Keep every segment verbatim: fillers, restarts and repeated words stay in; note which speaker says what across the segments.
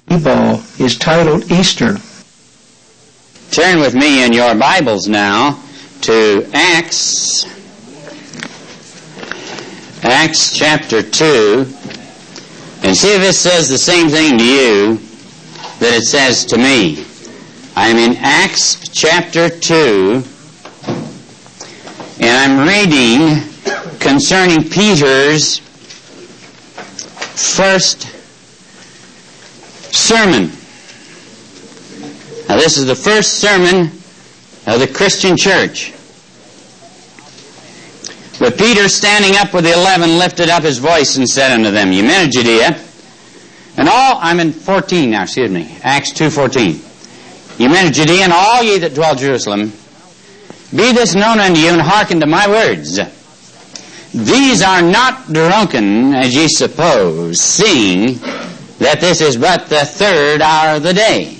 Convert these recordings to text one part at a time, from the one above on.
Speaker 1: ball is titled Easter.
Speaker 2: Turn with me in your Bibles now to Acts, Acts chapter two, and see if it says the same thing to you that it says to me. I'm in Acts chapter two, and I'm reading concerning Peter's first sermon. Now, this is the first sermon of the Christian church. But Peter, standing up with the eleven, lifted up his voice and said unto them, Ye men of Judea, and all, I'm in fourteen now, excuse me, Acts two fourteen. Ye men of Judea, and all ye that dwell in Jerusalem, be this known unto you, and hearken to my words. These are not drunken, as ye suppose, seeing that this is but the third hour of the day.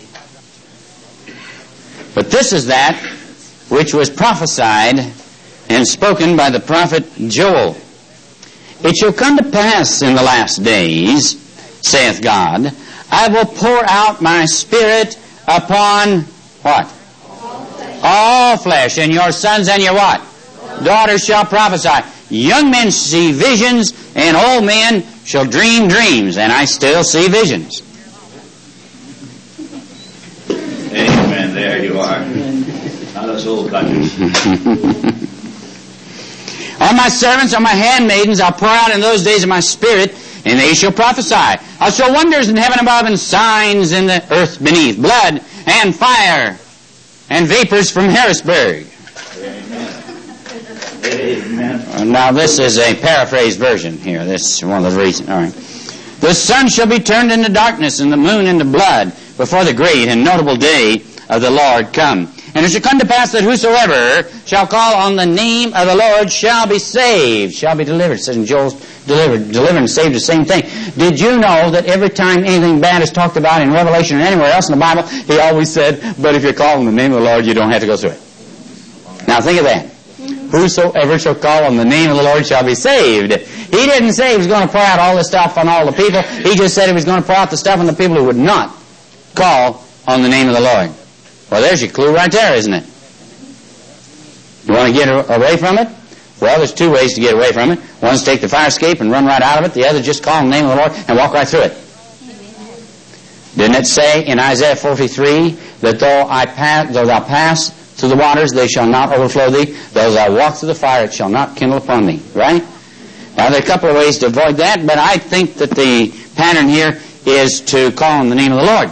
Speaker 2: But this is that which was prophesied and spoken by the prophet Joel. It shall come to pass in the last days, saith God, I will pour out my Spirit upon what?
Speaker 3: All flesh.
Speaker 2: All flesh, and your sons and your what? Daughters shall prophesy. Young men see visions, and old men shall dream dreams. And I still see visions.
Speaker 4: Amen. There you are. Not us old countries.
Speaker 2: On my servants, on my handmaidens, I'll pour out in those days of my Spirit, and they shall prophesy. I'll show wonders in heaven above and signs in the earth beneath, blood and fire and vapors from Harrisburg.
Speaker 4: Amen.
Speaker 2: Now, this is a paraphrased version here. This is one of the reasons. All right. The sun shall be turned into darkness, and the moon into blood, before the great and notable day of the Lord come. And it shall come to pass that whosoever shall call on the name of the Lord shall be saved, shall be delivered. It says in Joel's delivered, delivered and saved, the same thing. Did you know that every time anything bad is talked about in Revelation or anywhere else in the Bible, he always said, but if you call on the name of the Lord, you don't have to go through it. Now think of that. Whosoever shall call on the name of the Lord shall be saved. He didn't say he was going to pour out all this stuff on all the people. He just said he was going to pour out the stuff on the people who would not call on the name of the Lord. Well, there's your clue right there, isn't it? You want to get away from it? Well, there's two ways to get away from it. One's take the fire escape and run right out of it. The other, just call on the name of the Lord and walk right through it. Didn't it say in Isaiah forty-three that though I pass, though thou pass through the waters, they shall not overflow thee. Though thou walk through the fire, it shall not kindle upon thee. Right? Now, there are a couple of ways to avoid that, but I think that the pattern here is to call on the name of the Lord.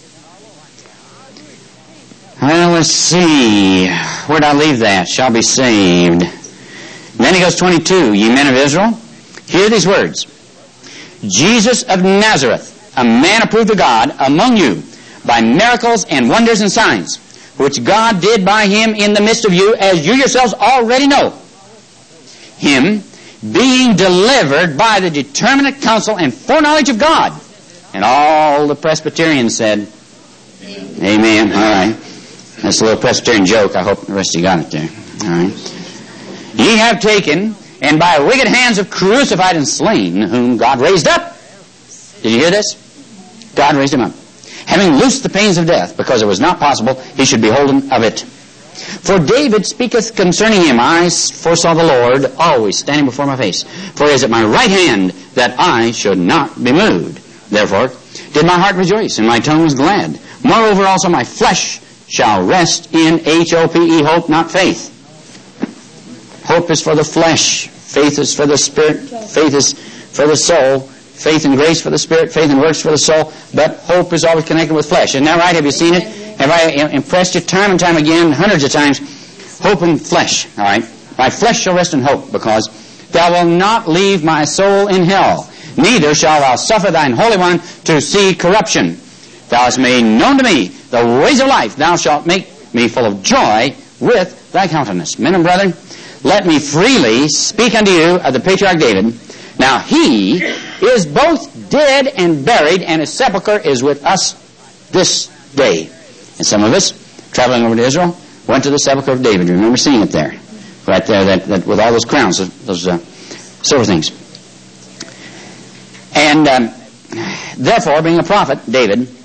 Speaker 2: Well, let's see. Where'd I leave that? Shall be saved. And then he goes twenty-two. Ye men of Israel, hear these words. Jesus of Nazareth, a man approved of God among you by miracles and wonders and signs, which God did by him in the midst of you, as you yourselves already know. Him being delivered by the determinate counsel and foreknowledge of God. And all the Presbyterians said, Amen. Amen. All right. That's a little Presbyterian joke. I hope the rest of you got it there. All right. Ye have taken, and by wicked hands have crucified and slain, whom God raised up. Did you hear this? God raised him up. Having loosed the pains of death, because it was not possible he should be holden of it. For David speaketh concerning him, I foresaw the Lord always standing before my face. For he is at my right hand, that I should not be moved. Therefore did my heart rejoice, and my tongue was glad. Moreover also my flesh shall rest in H O P E, hope, not faith. Hope is for the flesh. Faith is for the spirit. Faith is for the soul. Faith and grace for the spirit. Faith and works for the soul. But hope is always connected with flesh. Isn't that right? Have you seen it? Have I impressed you time and time again, hundreds of times? Hope and flesh. All right? My flesh shall rest in hope, because thou wilt not leave my soul in hell. Neither shalt thou suffer thine Holy One to see corruption. Thou hast made known to me the ways of life. Thou shalt make me full of joy with thy countenance. Men and brethren, let me freely speak unto you of the patriarch David. Now he is both dead and buried, and his sepulchre is with us this day. And some of us, traveling over to Israel, went to the sepulchre of David. You remember seeing it there? Right there, that, that with all those crowns, those uh, silver things. And um, therefore, being a prophet, David,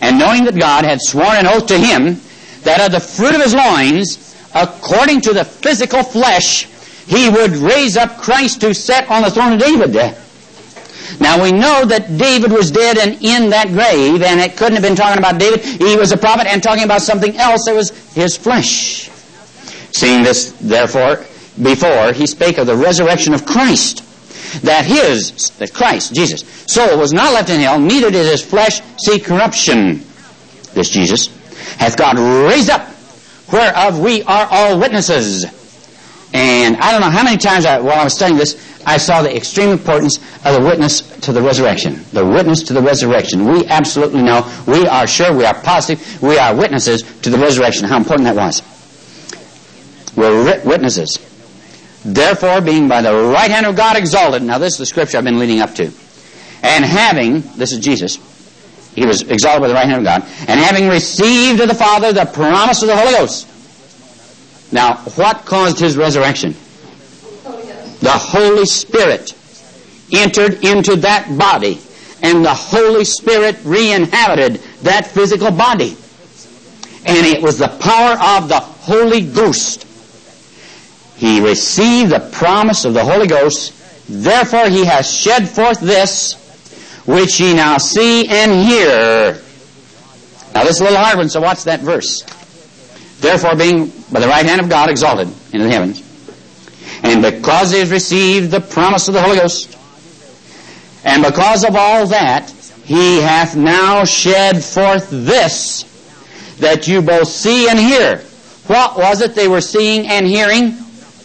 Speaker 2: And knowing that God had sworn an oath to him, that of the fruit of his loins, according to the physical flesh, he would raise up Christ to sit on the throne of David. Now we know that David was dead and in that grave, and it couldn't have been talking about David. He was a prophet and talking about something else that was his flesh. Seeing this, therefore, before, he spake of the resurrection of Christ, that his, that Christ, Jesus, soul was not left in hell, neither did his flesh see corruption. This Jesus hath God raised up, whereof we are all witnesses. And I don't know how many times I, while I was studying this, I saw the extreme importance of the witness to the resurrection. The witness to the resurrection. We absolutely know, we are sure, we are positive, we are witnesses to the resurrection. How important that was. We're witnesses. Therefore, being by the right hand of God exalted. Now this is the scripture I've been leading up to. And having, this is Jesus, he was exalted by the right hand of God, and having received of the Father the promise of the Holy Ghost. Now, what caused his resurrection? The Holy Spirit entered into that body, and the Holy Spirit re-inhabited that physical body. And it was the power of the Holy Ghost. He received the promise of the Holy Ghost, therefore he has shed forth this, which ye now see and hear. Now this is a little hard one, so watch that verse. Therefore, being by the right hand of God exalted into the heavens, and because he has received the promise of the Holy Ghost, and because of all that, he hath now shed forth this, that you both see and hear. What was it they were seeing and hearing?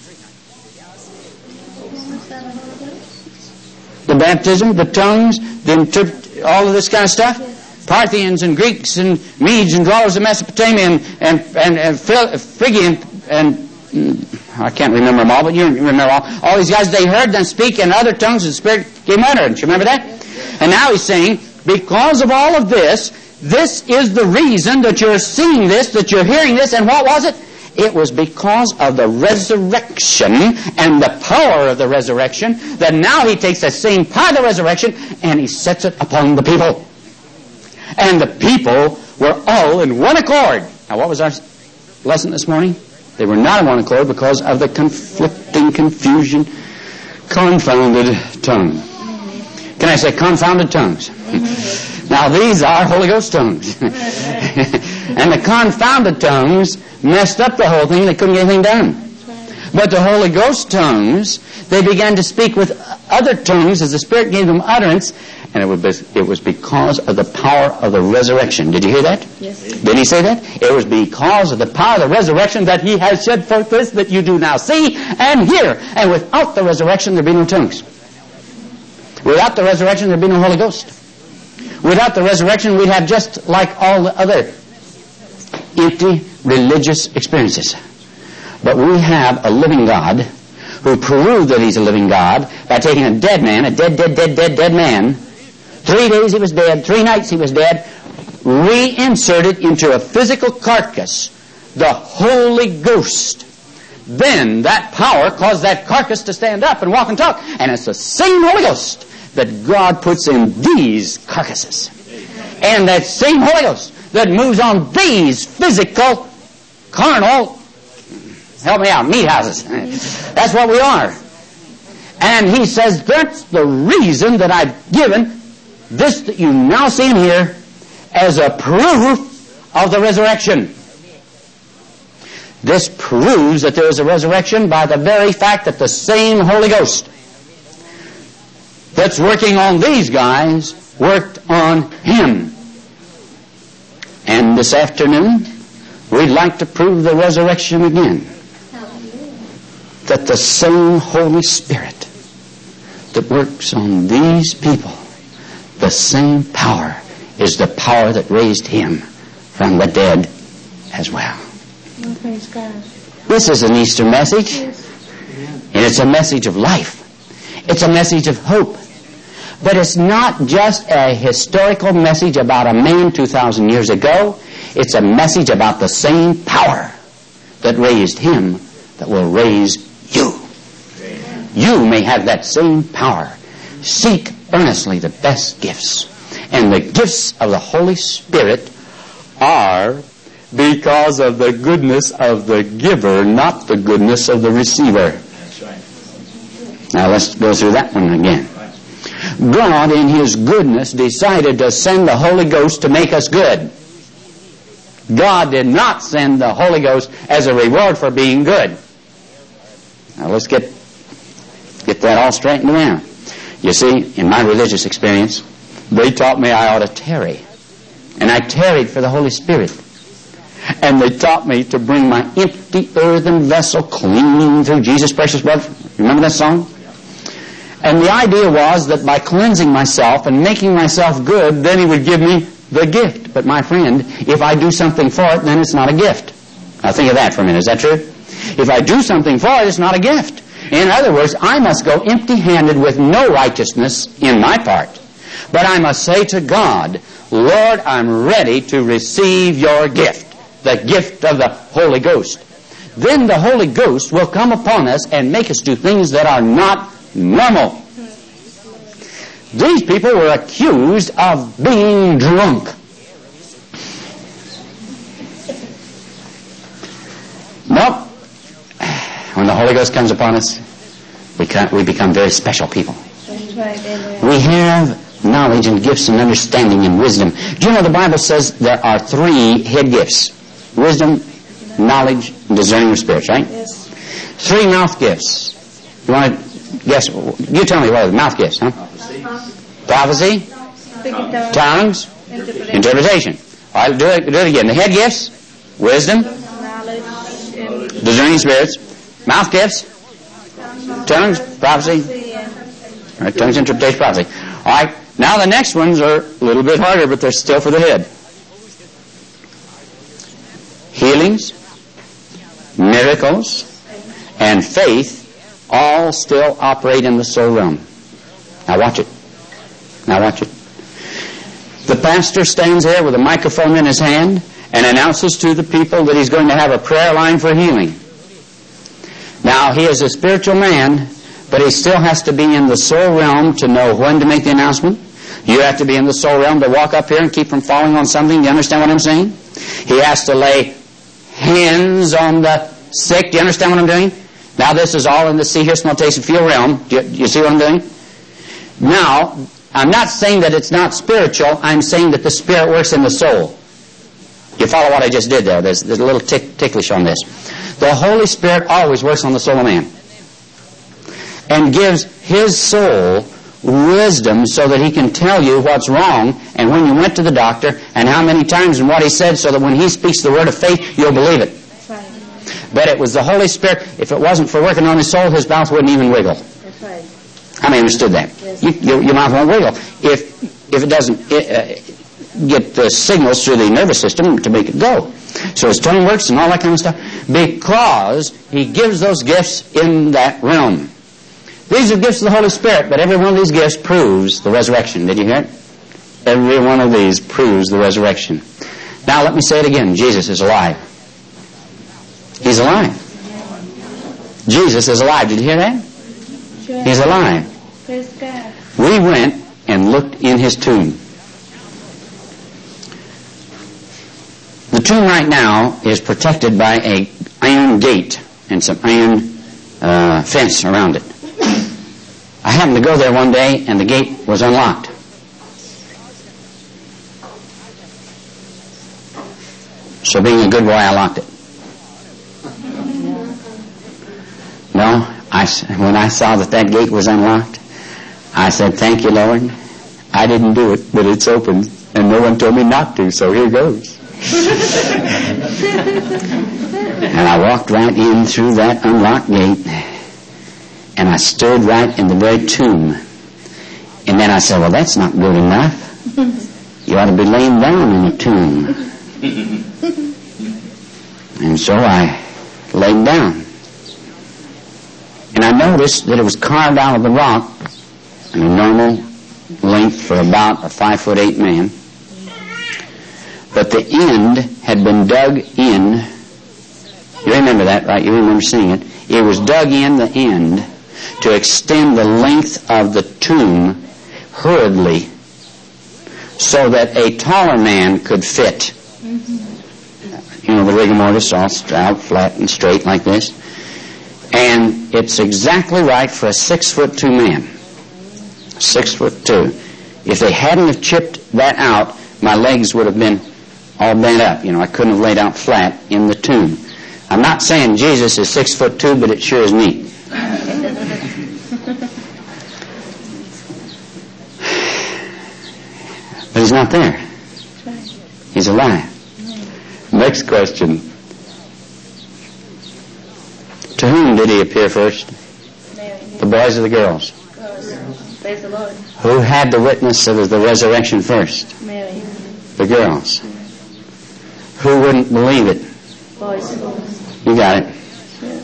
Speaker 2: The baptism, the tongues, the interpret, all of this kind of stuff. Parthians and Greeks and Medes and dwellers of Mesopotamia and, and, and, and Phrygian and, and I can't remember them all, but you remember all. All these guys, they heard them speak in other tongues and the Spirit gave them utterance. You remember that? And now he's saying, because of all of this, this is the reason that you're seeing this, that you're hearing this, and what was it? It was because of the resurrection and the power of the resurrection that now he takes the same power of the resurrection and he sets it upon the people. And the people were all in one accord. Now what was our lesson this morning? They were not in one accord because of the conflicting, confusion, confounded tongue. Can I say confounded tongues? Now these are Holy Ghost tongues. And the confounded tongues messed up the whole thing. They couldn't get anything done. But the Holy Ghost tongues, they began to speak with other tongues as the Spirit gave them utterance. And it was, it was because of the power of the resurrection. Did you hear that?
Speaker 3: Yes.
Speaker 2: Did he say that? It was because of the power of the resurrection that he has shed forth this that you do now see and hear. And without the resurrection, there'd be no tongues. Without the resurrection, there'd be no Holy Ghost. Without the resurrection, we'd have just like all the other empty religious experiences. But we have a living God who proved that he's a living God by taking a dead man, a dead, dead, dead, dead, dead man. Three days he was dead, three nights he was dead, reinserted into a physical carcass the Holy Ghost. Then that power caused that carcass to stand up and walk and talk. And it's the same Holy Ghost that God puts in these carcasses. And that same Holy Ghost that moves on these physical, carnal, help me out, meat houses. That's what we are. And he says, that's the reason that I've given this that you now see and hear as a proof of the resurrection. This proves that there is a resurrection by the very fact that the same Holy Ghost that's working on these guys worked on him. And this afternoon, we'd like to prove the resurrection again. That the same Holy Spirit that works on these people, the same power is the power that raised him from the dead as well.
Speaker 3: Oh, praise God.
Speaker 2: This is an Easter message, and it's a message of life. It's a message of hope. But it's not just a historical message about a man two thousand years ago. It's a message about the same power that raised him that will raise you. You may have that same power. Seek earnestly the best gifts And the gifts of the Holy Spirit are because of the goodness of the giver, not the goodness of the receiver.
Speaker 4: That's right.
Speaker 2: Now let's go through that one again. God, in His goodness, decided to send the Holy Ghost to make us good. God did not send the Holy Ghost as a reward for being good. Now let's get get that all straightened around. You see, in my religious experience, they taught me I ought to tarry. And I tarried for the Holy Spirit. And they taught me to bring my empty earthen vessel clean through Jesus' precious blood. Remember that song? And the idea was that by cleansing myself and making myself good, then He would give me the gift. But my friend, if I do something for it, then it's not a gift. Now think of that for a minute. Is that true? If I do something for it, it's not a gift. In other words, I must go empty-handed with no righteousness in my part. But I must say to God, Lord, I'm ready to receive your gift, the gift of the Holy Ghost. Then the Holy Ghost will come upon us and make us do things that are not normal. These people were accused of being drunk. Nope. When the Holy Ghost comes upon us, we, can, we become very special people. We have knowledge and gifts and understanding and wisdom. Do you know the Bible says there are three head gifts? Wisdom, knowledge, and discerning of spirits, right?
Speaker 3: Yes.
Speaker 2: Three mouth gifts. You want to guess? You tell me what are the mouth gifts, huh?
Speaker 4: Prophecy.
Speaker 2: Prophecy, tongues, interpretation. All right, do it, do it again. The head gifts, wisdom, discerning spirits, mouth gifts, tongues, prophecy, all right, tongues, interpretation, prophecy. All right, now the next ones are a little bit harder, but they're still for the head. Healings, miracles, and faith all still operate in the soul realm. Now watch it. Now watch it. The pastor stands there with a microphone in his hand and announces to the people that he's going to have a prayer line for healing. Now, he is a spiritual man, but he still has to be in the soul realm to know when to make the announcement. You have to be in the soul realm to walk up here and keep from falling on something. Do you understand what I'm saying? He has to lay hands on the sick. Do you understand what I'm doing? Now, this is all in the see, hear, smell, taste, and feel realm. Do you, do you see what I'm doing? Now, I'm not saying that it's not spiritual. I'm saying that the Spirit works in the soul. You follow what I just did there? There's, there's a little tick, ticklish on this. The Holy Spirit always works on the soul of man and gives his soul wisdom so that he can tell you what's wrong and when you went to the doctor and how many times and what he said, so that when he speaks the word of faith, you'll believe it.
Speaker 3: That's right.
Speaker 2: But it was the Holy Spirit. If it wasn't for working on his soul, his mouth wouldn't even wiggle.
Speaker 3: That's right.
Speaker 2: How many understood that?
Speaker 3: Yes.
Speaker 2: You, your, your mouth won't wiggle if if it doesn't uh, get the signals through the nervous system to make it go. So his tongue works and all that kind of stuff because he gives those gifts in that realm. These are gifts of the Holy Spirit, but every one of these gifts proves the resurrection. Did you hear it? Every one of these proves the resurrection. Now let me say it again. Jesus is alive. He's alive. Jesus is alive. Did you hear that?
Speaker 3: Sure.
Speaker 2: He's alive.
Speaker 3: Praise God.
Speaker 2: We went and looked in his tomb. The tomb right now is protected by a iron gate and some iron uh, fence around it. I happened to go there one day and the gate was unlocked. So being a good boy, I locked it. No, I, when I saw that that gate was unlocked, I said, thank you, Lord. I didn't do it, but it's open, and no one told me not to, so here goes. And I walked right in through that unlocked gate, and I stood right in the very tomb. And then I said, well, that's not good enough. You ought to be laying down in a tomb. And so I laid down. And I noticed that it was carved out of the rock in a normal length for about a five foot eight man. But the end had been dug in. You remember that, right? You remember seeing it. It was dug in the end to extend the length of the tomb hurriedly. so that a taller man could fit. You know, the rigor mortis all out flat and straight like this. And it's exactly right for a six foot two man. Six foot two. If they hadn't have chipped that out, my legs would have been all bent up. You know, I couldn't have laid out flat in the tomb. I'm not saying Jesus is six foot two, but it sure is neat. But he's not there. He's alive. Next question. To whom did he appear first?
Speaker 3: Mary.
Speaker 2: The boys or the girls?
Speaker 3: Girls. Praise the Lord.
Speaker 2: Who had the witness of the resurrection first?
Speaker 3: Mary.
Speaker 2: The girls. Who wouldn't believe it?
Speaker 3: Boys.
Speaker 2: You got it.
Speaker 3: Yeah.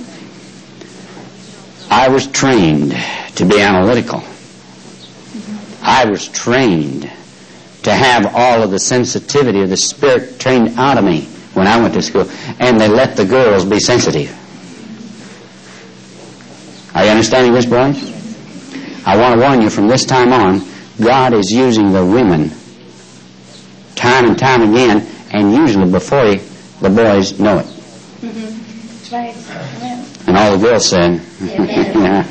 Speaker 2: I was trained to be analytical. I was trained to have all of the sensitivity of the Spirit trained out of me when I went to school. And they let the girls be sensitive. Are you understanding this, boys? I want to warn you from this time on, God is using the women time and time again, and usually before he, the boys know it.
Speaker 3: Mm-hmm. Right. Amen.
Speaker 2: And all the girls said,
Speaker 3: Amen.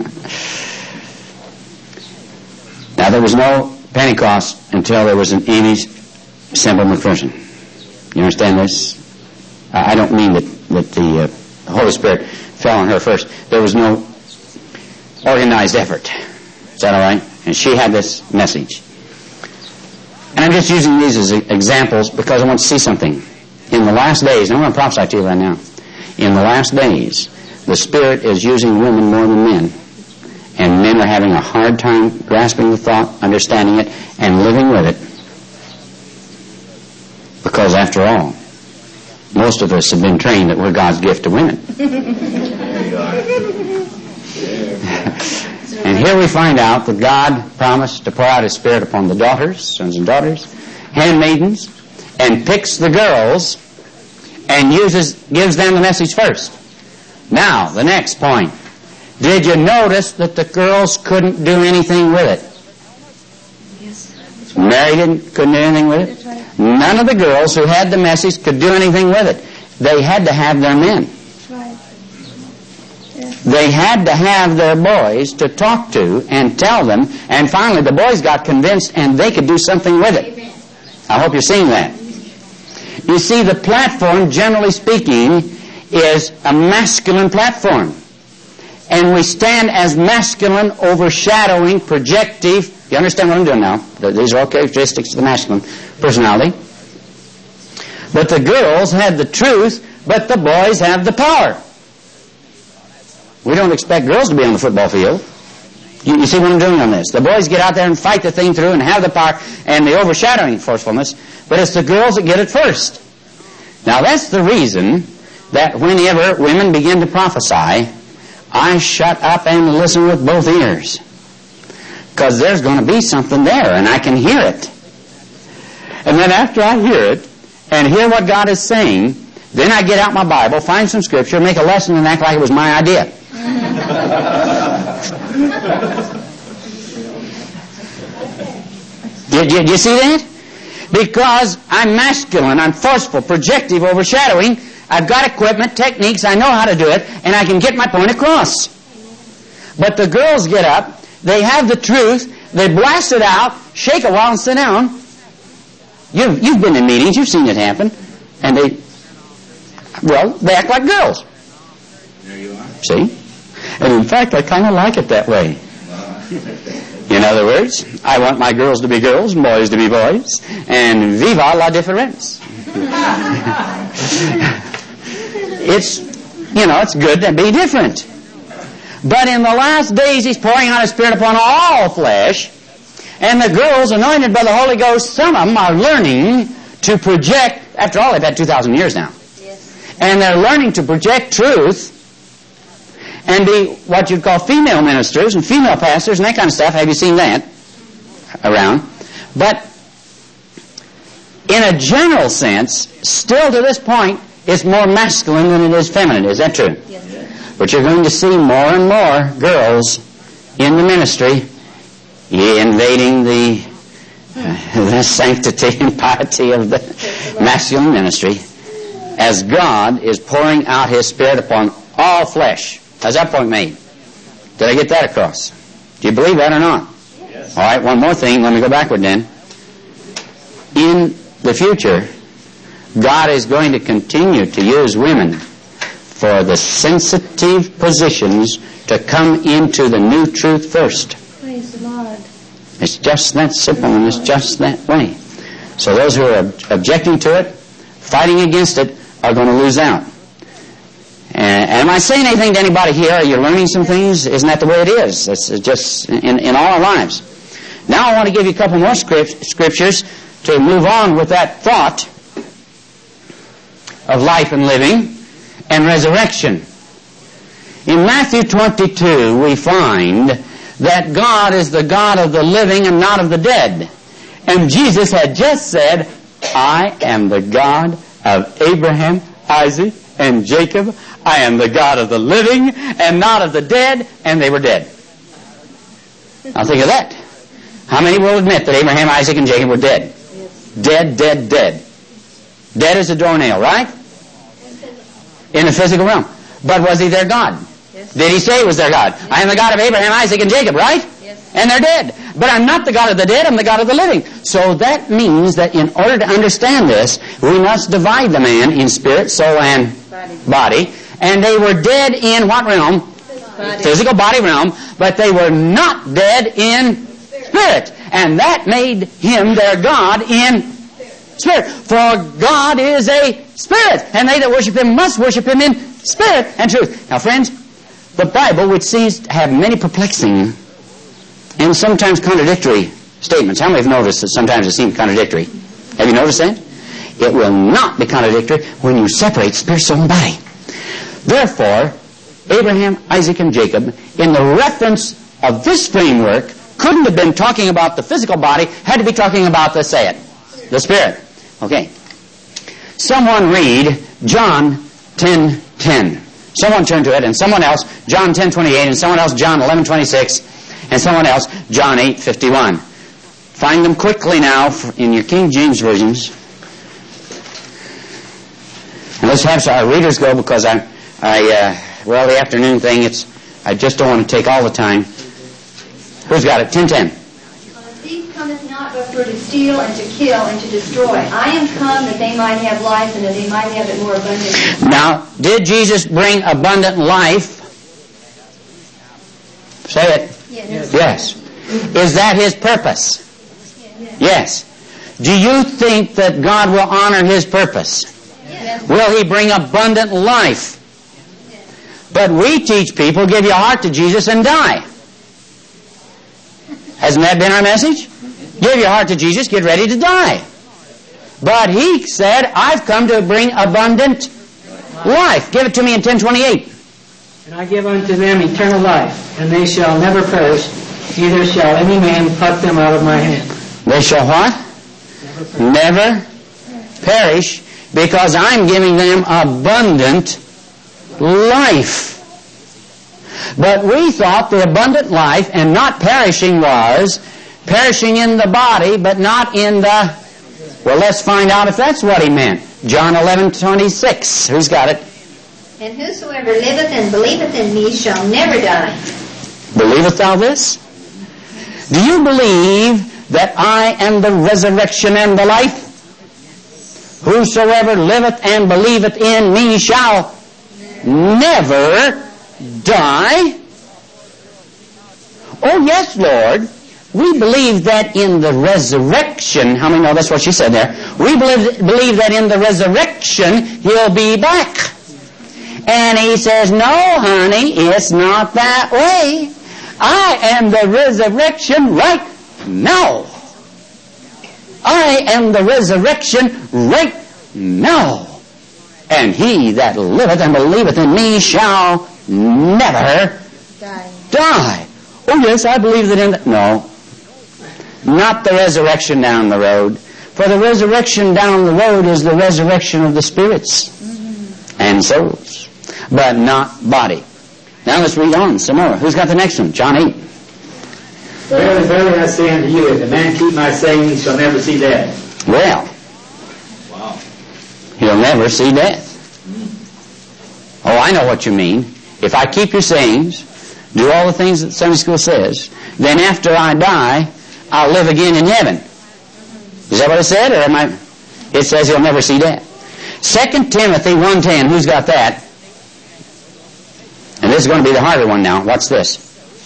Speaker 2: Now, there was no Pentecost until there was an Amy Semple McPherson. You understand this? I don't mean that, that the uh, Holy Spirit fell on her first. There was no organized effort. Is that all right? And she had this message. And I'm just using these as examples because I want to see something. In the last days, and I'm going to prophesy to you right now. In the last days, the Spirit is using women more than men. And men are having a hard time grasping the thought, understanding it, and living with it. Because after all, most of us have been trained that we're God's gift to women. And here we find out that God promised to pour out His Spirit upon the daughters, sons and daughters, handmaidens, and picks the girls and uses, gives them the message first. Now, the next point. Did you notice that the girls couldn't do anything with it?
Speaker 3: Yes.
Speaker 2: Mary didn't, couldn't do anything with
Speaker 3: That's
Speaker 2: it?
Speaker 3: right.
Speaker 2: None of the girls who had the message could do anything with it. They had to have their men.
Speaker 3: That's right. Yes.
Speaker 2: They had to have their boys to talk to and tell them, and finally the boys got convinced and they could do something with it.
Speaker 3: Amen.
Speaker 2: I hope you're seeing that. You see, the platform, generally speaking, is a masculine platform. And we stand as masculine, overshadowing, projective. You understand what I'm doing now? These are all characteristics of the masculine personality. But the girls had the truth, but the boys have the power. We don't expect girls to be on the football field. You, you see what I'm doing on this? The boys get out there and fight the thing through and have the power and the overshadowing forcefulness, but it's the girls that get it first. Now that's the reason that whenever women begin to prophesy, I shut up and listen with both ears. Because there's going to be something there, and I can hear it. And then after I hear it, and hear what God is saying, then I get out my Bible, find some scripture, make a lesson, and act like it was my idea. Did you, did you see that? Because I'm masculine, I'm forceful, projective, overshadowing. I've got equipment, techniques, I know how to do it, and I can get my point across. But the girls get up, they have the truth, they blast it out, shake a while and sit down. You've, you've been in meetings, you've seen it happen. And they, well, they act like girls.
Speaker 4: There you are.
Speaker 2: See? And in fact, I kind of like it that way. In other words, I want my girls to be girls and boys to be boys. And viva la difference. It's, you know, it's good to be different. But in the last days, He's pouring out His Spirit upon all flesh. And the girls, anointed by the Holy Ghost, some of them are learning to project. After all, they've had two thousand years now.
Speaker 3: Yes.
Speaker 2: And they're learning to project truth and be what you'd call female ministers and female pastors and that kind of stuff. Have you seen that around? But in a general sense, still to this point, it's more masculine than it is feminine. Is that true?
Speaker 3: Yes, sir.
Speaker 2: But you're going to see more and more girls in the ministry invading the the sanctity and piety of the masculine ministry as God is pouring out His Spirit upon all flesh. How's that point made? Did I get that across? Do you believe that or not?
Speaker 4: Yes.
Speaker 2: All right, one more thing. Let me go backward then. In the future, God is going to continue to use women for the sensitive positions to come into the new truth first.
Speaker 3: Praise the Lord.
Speaker 2: It's just that simple and it's just that way. So those who are ob- objecting to it, fighting against it, are going to lose out. And, and am I saying anything to anybody here? Are you learning some things? Isn't that the way it is? It's just in, in all our lives. Now I want to give you a couple more script, scriptures to move on with that thought of life and living and resurrection. In Matthew twenty-two, we find that God is the God of the living and not of the dead. And Jesus had just said, I am the God of Abraham, Isaac, and Jacob. I am the God of the living and not of the dead, and they were dead. Now think of that. How many will admit that Abraham, Isaac, and Jacob were dead? Dead, dead, dead. Dead as a doornail, right? In the physical realm. But was he their God?
Speaker 3: Yes.
Speaker 2: Did he say he was their God? Yes. I am the God of Abraham, Isaac, and Jacob, right?
Speaker 3: Yes.
Speaker 2: And they're dead. But I'm not the God of the dead, I'm the God of the living. So that means that in order to understand this, we must divide the man in spirit, soul, and
Speaker 3: Body.
Speaker 2: body. And they were dead in what realm?
Speaker 3: Body.
Speaker 2: Physical body realm. But they were not dead in spirit. And that made him their God in spirit. For God is a spirit, and they that worship Him must worship Him in spirit and truth. Now, friends, the Bible, which seems to have many perplexing and sometimes contradictory statements. How many have noticed that sometimes it seems contradictory? Have you noticed that? It will not be contradictory when you separate spirit, soul, and body. Therefore, Abraham, Isaac, and Jacob, in the reference of this framework, couldn't have been talking about the physical body, had to be talking about the, say it, the spirit. Okay. Someone read John ten ten. Someone turn to it, and someone else, John ten twenty-eight, and someone else, John eleven twenty-six, and someone else, John eight fifty-one. Find them quickly now in your King James versions. And let's have our readers go, because I, I, uh, well, the afternoon thing, it's, I just don't want to take all the time. Who's got it? ten ten.
Speaker 5: The thief cometh not but for to steal and to kill and to destroy. I am come that they might have life and that they might have it more abundantly.
Speaker 2: Now, did Jesus bring abundant life? Say it.
Speaker 5: Yes.
Speaker 2: Yes. Is that His purpose? Yes. Do you think that God will honor His purpose?
Speaker 5: Yes.
Speaker 2: Will He bring abundant life? But we teach people, give your heart to Jesus and die. Hasn't that been our message? Give your heart to Jesus, get ready to die. But He said, I've come to bring abundant life. Give it to me in ten twenty-eight.
Speaker 6: And I give unto them eternal life, and they shall never perish, neither shall any man pluck them out of my hand.
Speaker 2: They shall what?
Speaker 6: Never perish.
Speaker 2: Never perish, because I'm giving them abundant life. But we thought the abundant life and not perishing was perishing in the body, but not in the... Well, let's find out if that's what He meant. John eleven twenty-six. Who's got it?
Speaker 5: And whosoever liveth and believeth in me shall never die.
Speaker 2: Believeth thou this? Do you believe that I am the resurrection and the life? Whosoever liveth and believeth in me shall never die. Oh, yes, Lord. We believe that in the resurrection, how many know that's what she said there? We believe, believe that in the resurrection He'll be back. And He says, no, honey, it's not that way. I am the resurrection right now. I am the resurrection right now. And he that liveth and believeth in me shall never
Speaker 5: Die.
Speaker 2: die. Oh, yes, I believe that in that. No. Not the resurrection down the road. For the resurrection down the road is the resurrection of the spirits mm-hmm. and souls, but not body. Now let's read on some more. Who's got the next one? John eight.
Speaker 6: Verily, verily, I say unto you, if a man keep my saying, he shall never see death.
Speaker 2: Well,
Speaker 4: Wow.
Speaker 2: he'll never see death. Oh, I know what you mean. If I keep your sayings, do all the things that Sunday school says, then after I die, I'll live again in heaven. Is that what it said? Or am I? It says he'll never see death. Second Timothy one ten, who's got that? And this is going to be the harder one now. What's this?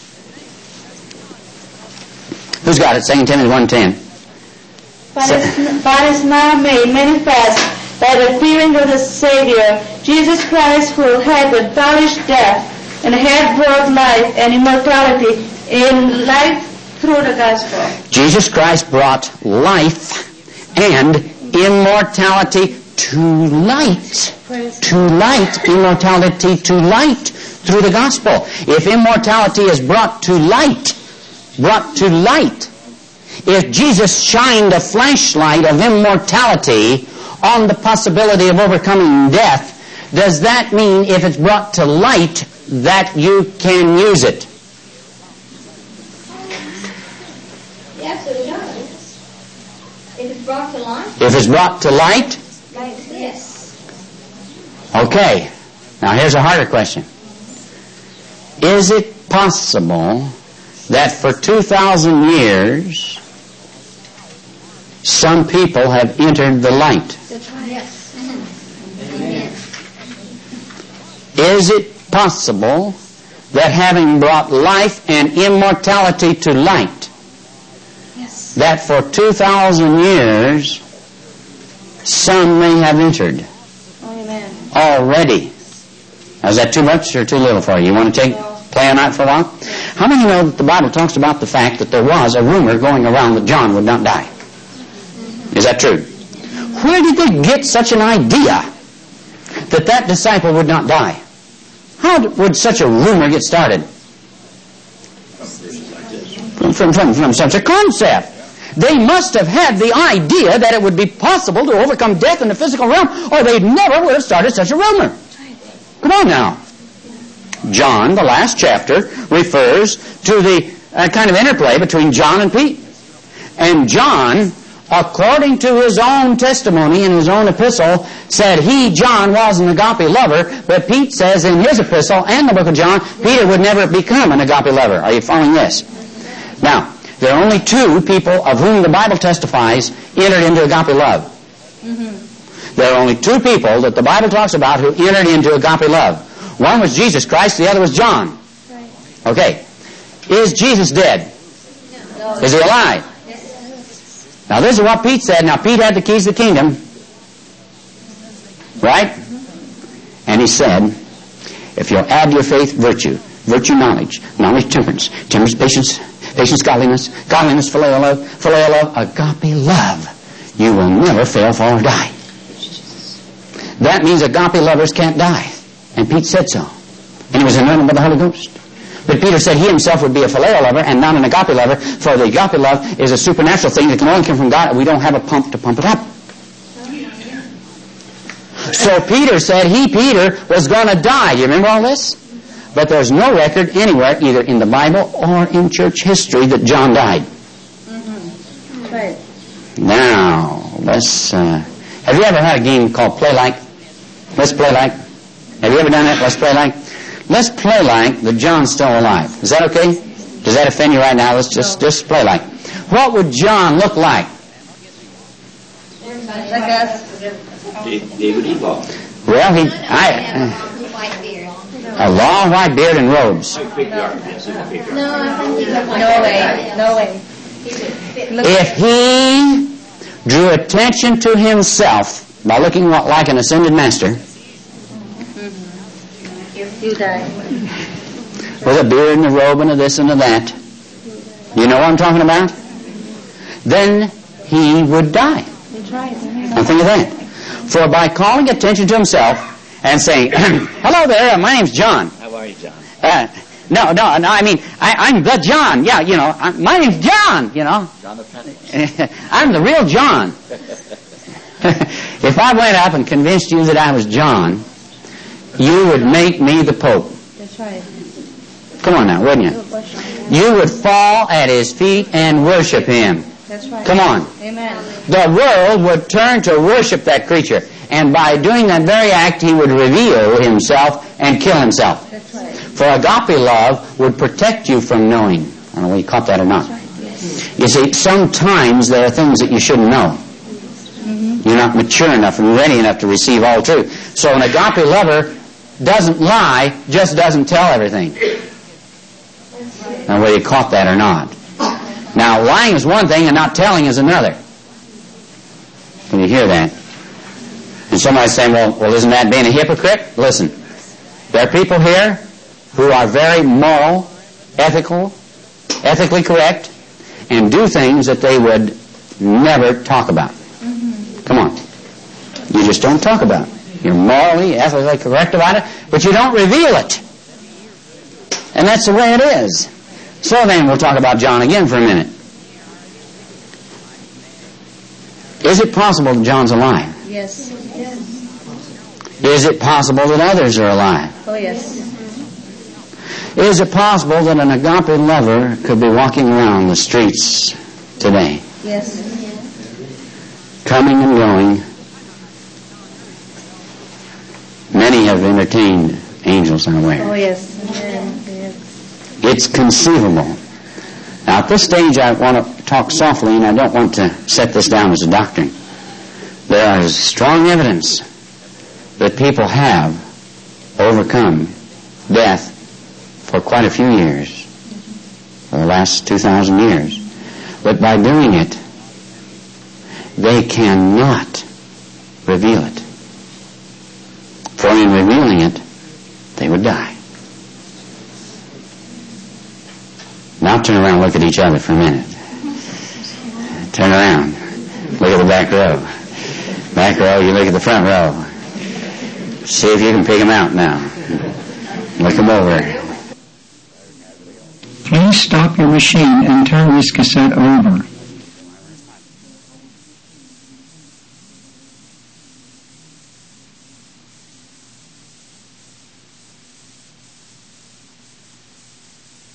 Speaker 2: Who's got it? Second Timothy one ten.
Speaker 3: But is, but is now made manifest by the appearing of the Savior, Jesus Christ, who had abolished death and had brought life and immortality in life through the gospel.
Speaker 2: Jesus Christ brought life and immortality to light. To light, immortality to light through the gospel. If immortality is brought to light, brought to light, if Jesus shined a flashlight of immortality on the possibility of overcoming death, does that mean if it's brought to light that you can use it?
Speaker 5: Yes, it does. If it's brought to light?
Speaker 2: If it's brought to light?
Speaker 5: Yes.
Speaker 2: Okay. Now here's a harder question. Is it possible that for two thousand years some people have entered the light?
Speaker 5: That's right. Yes.
Speaker 2: Is it possible that having brought life and immortality to light,
Speaker 5: Yes.
Speaker 2: that for two thousand years some may have entered
Speaker 5: Amen.
Speaker 2: already? Now, is that too much or too little for you? You want to take play on that for a while? How many know that the Bible talks about the fact that there was a rumor going around that John would not die? Is that true? Where did they get such an idea that that disciple would not die? How would such a rumor get started? From, from, from, from such a concept. They must have had the idea that it would be possible to overcome death in the physical realm, or they never would have started such a rumor. Come on now. John, the last chapter, refers to the uh, kind of interplay between John and Pete. And John, according to his own testimony in his own epistle, said he, John, was an agape lover, but Pete says in his epistle and the book of John, Peter would never become an agape lover. Are you following this? Now, there are only two people of whom the Bible testifies entered into agape love. Mm-hmm. There are only two people that the Bible talks about who entered into agape love. One was Jesus Christ, the other was John.
Speaker 5: Right.
Speaker 2: Okay. Is Jesus dead?
Speaker 5: No.
Speaker 2: Is he alive?
Speaker 5: Yes.
Speaker 2: Now this is what Pete said. Now Pete had the keys to the kingdom. Right? And he said, if you'll add your faith, virtue. Virtue, knowledge. Knowledge, temperance. Temperance, patience. Patience, godliness. Godliness, phileo love. Phileo love, agape love. You will never fail, fall, or die. That means agape lovers can't die. And Pete said so. And he was anointed by the Holy Ghost. But Peter said he himself would be a phileo lover and not an agape lover, for the agape love is a supernatural thing that can only come from God, and we don't have a pump to pump it up. So Peter said he, Peter, was going to die. Do you remember all this? But there's no record anywhere, either in the Bible or in church history, that John died.
Speaker 5: Mm-hmm. Right.
Speaker 2: Now, let's... Uh, have you ever had a game called Play Like? Let's play like. Have you ever done that? Let's play like. Let's play like that John's still alive. Is that okay? Does that offend you right now? Let's just, just play like. What would John look like?
Speaker 5: Like us.
Speaker 4: David Eagle.
Speaker 2: Well, he... I... A long white beard and robes.
Speaker 5: No, I think he's a No way. No way.
Speaker 2: If he drew attention to himself by looking like an ascended master,
Speaker 5: You die.
Speaker 2: with a beard and a robe and a this and a that, you know what I'm talking about? Then he would die.
Speaker 5: That's right.
Speaker 2: Now think of that. For by calling attention to himself and saying, hello there, my name's John.
Speaker 4: How are you, John?
Speaker 2: Uh, no, no, no, I mean, I, I'm the John. Yeah, you know, I, my name's John, you know.
Speaker 4: John the Baptist.
Speaker 2: I'm the real John. If I went up and convinced you that I was John, you would make me the Pope.
Speaker 5: That's right.
Speaker 2: Come on now, wouldn't you? You would fall at His feet and worship Him.
Speaker 3: That's right.
Speaker 2: Come on.
Speaker 3: Amen.
Speaker 2: The world would turn to worship that creature. And by doing that very act, he would reveal himself and kill himself.
Speaker 3: That's right.
Speaker 2: For agape love would protect you from knowing. I don't know whether you caught that or not.
Speaker 3: That's right. Yes.
Speaker 2: You see, sometimes there are things that you shouldn't know.
Speaker 3: Mm-hmm.
Speaker 2: You're not mature enough and ready enough to receive all truth. So an agape lover doesn't lie, just doesn't tell everything. I don't know whether you caught that or not. Now, lying is one thing and not telling is another. Can you hear that? And somebody's saying, well, well, isn't that being a hypocrite? Listen, there are people here who are very moral, ethical, ethically correct, and do things that they would never talk about. Mm-hmm. Come on. You just don't talk about it. You're morally, ethically correct about it, but you don't reveal it. And that's the way it is. So then we'll talk about John again for a minute. Is it possible that John's alive?
Speaker 3: Yes. Yes.
Speaker 2: Is it possible that others are alive?
Speaker 3: Oh, yes.
Speaker 2: Is it possible that an agape lover could be walking around the streets today?
Speaker 3: Yes.
Speaker 2: Coming and going. Many have entertained angels unaware.
Speaker 3: Oh, yes. Amen. Yes.
Speaker 2: It's conceivable. Now, at this stage, I want to talk softly, and I don't want to set this down as a doctrine. There is strong evidence that people have overcome death for quite a few years, for the last two thousand years. But by doing it, they cannot reveal it. For in revealing it, they would die. Now turn around and look at each other for a minute. Turn around. Look at the back row. Back row, you look at the front row. See if you can pick them out now. Look them over.
Speaker 1: Please stop your machine and turn this cassette over.